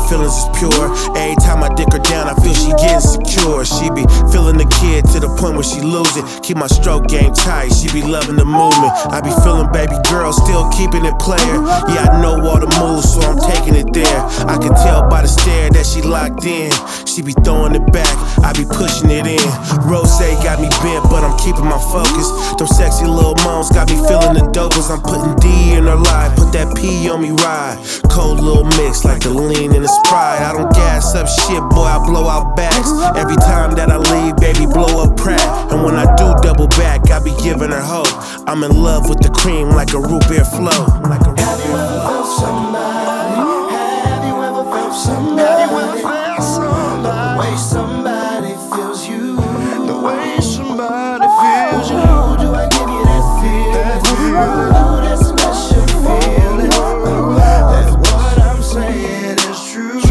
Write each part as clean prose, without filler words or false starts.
feelings is pure. Every time I dick her down, I feel she getting secure. She be feeling the kid to the point where she lose it. Keep my stroke game tight, she be loving the movement. I be feeling baby girl, still keeping it player. Yeah, I know all the moves, so I'm taking it there. I can tell by the stare that she locked in. She be throwing it back, I be pushing it in. Rose got me bent, but I'm keeping my focus. Them sexy little moans got me feeling the dopest. I'm putting D in her life, put that P on me ride. Cold little mix like the lean and the Sprite. I don't gas up shit, boy, I blow out backs. Every time that I leave, baby, blow up Pratt. And when I do double back, I be giving her hope. I'm in love with the cream like a root beer flow. Like a root Have you ever felt somebody? Have you ever felt somebody? Have you ever felt somebody? The way somebody feels you. The way somebody feels you. Ooh, do I give you that feeling? Ooh, that special feeling. That what I'm saying is true.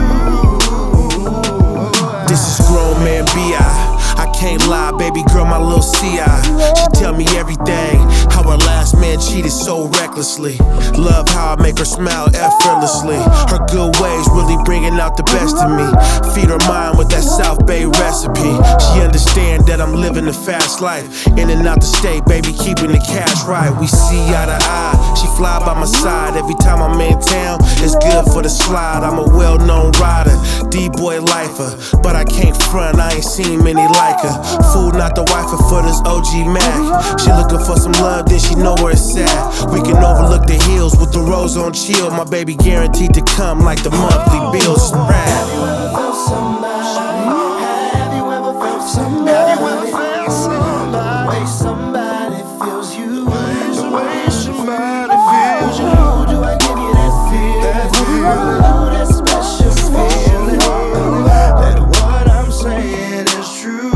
This is grown man B.I. I can't lie, baby girl, my little C.I. She tell me everything, how her last man cheated so recklessly. Love how I make her smile effortlessly. Her good ways really bringing out the best in me. Feed her mind with that South Bay recipe. She understand that I'm living the fast life. In and out the state, baby, keeping the cash right. We see eye to eye, she fly by my side. Every time I'm in town, it's good for the slide. I'm a well-known rider, D-boy lifer. But I can't front, I ain't seen many like her. Fool not the wife for this OG Mac. She looking for some love, then she know where it's at. We can overlook the hills with the rose on chill. My baby guaranteed to come like the monthly bills. Have you ever felt somebody? Have you ever felt somebody? Have you ever felt somebody? The way somebody feels you. The way somebody feels you. Ooh, do I give you that feeling? Ooh, that special feeling. That what I'm saying is true.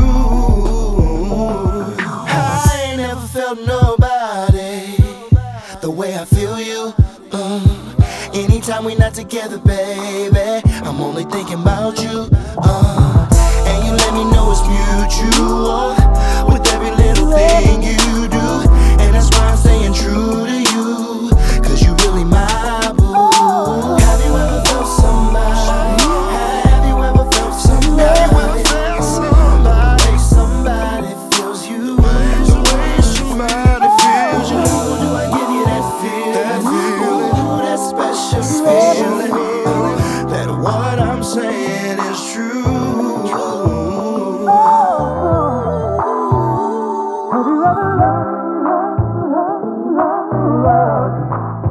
I ain't never felt nobody the way I feel you. Anytime we not together, baby, I'm only thinking about you. And you let me know it's mutual with every little thing you do. And that's why I'm staying true to you, 'cause you really my boo. Have you ever felt somebody? Have you ever felt somebody? Have you ever felt somebody? The way somebody feels you. The way somebody feels you. Ooh, do I give you that feeling? Ooh, that special feeling. That what I'm saying is true. Have you ever loved?